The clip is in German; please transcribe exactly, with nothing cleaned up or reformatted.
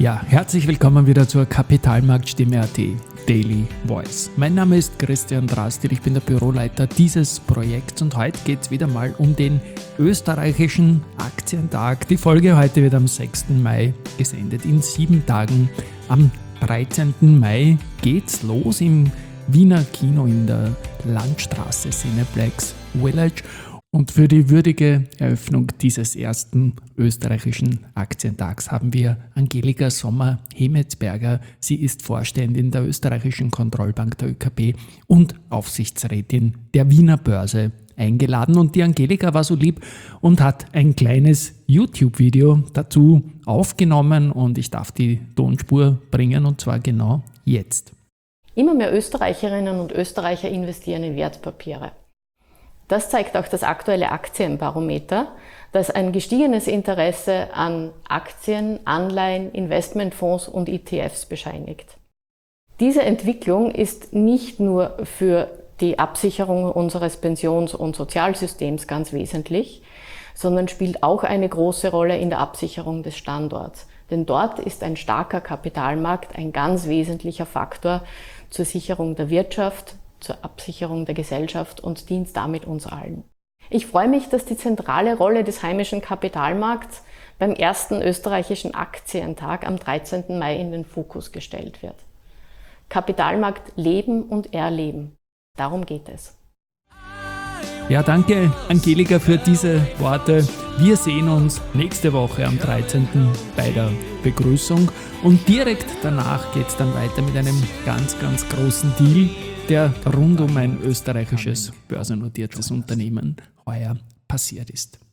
Ja, herzlich willkommen wieder zur Kapitalmarktstimme Punkt at Daily Voice. Mein Name ist Christian Drastil, ich bin der Büroleiter dieses Projekts und heute geht es wieder mal um den österreichischen Aktientag. Die Folge heute wird am sechsten Mai gesendet. In sieben Tagen am dreizehnten Mai geht's los im Wiener Kino in der Landstraße Cineplex Village. Und für die würdige Eröffnung dieses ersten österreichischen Aktientags haben wir Angelika Sommer-Hemetsberger. Sie ist Vorständin der österreichischen Kontrollbank der Ö K B und Aufsichtsrätin der Wiener Börse eingeladen. Und die Angelika war so lieb und hat ein kleines YouTube-Video dazu aufgenommen und ich darf die Tonspur bringen und zwar genau jetzt. Immer mehr Österreicherinnen und Österreicher investieren in Wertpapiere. Das zeigt auch das aktuelle Aktienbarometer, das ein gestiegenes Interesse an Aktien, Anleihen, Investmentfonds und E T Fs bescheinigt. Diese Entwicklung ist nicht nur für die Absicherung unseres Pensions- und Sozialsystems ganz wesentlich, sondern spielt auch eine große Rolle in der Absicherung des Standorts. Denn dort ist ein starker Kapitalmarkt ein ganz wesentlicher Faktor zur Sicherung der Wirtschaft, zur Absicherung der Gesellschaft und dient damit uns allen. Ich freue mich, dass die zentrale Rolle des heimischen Kapitalmarkts beim ersten österreichischen Aktientag am dreizehnten Mai in den Fokus gestellt wird. Kapitalmarkt leben und erleben. Darum geht es. Ja, danke Angelika für diese Worte. Wir sehen uns nächste Woche am dreizehnten bei der Begrüßung und direkt danach geht es dann weiter mit einem ganz, ganz großen Deal, der rund um ein österreichisches börsennotiertes Unternehmen heuer passiert ist.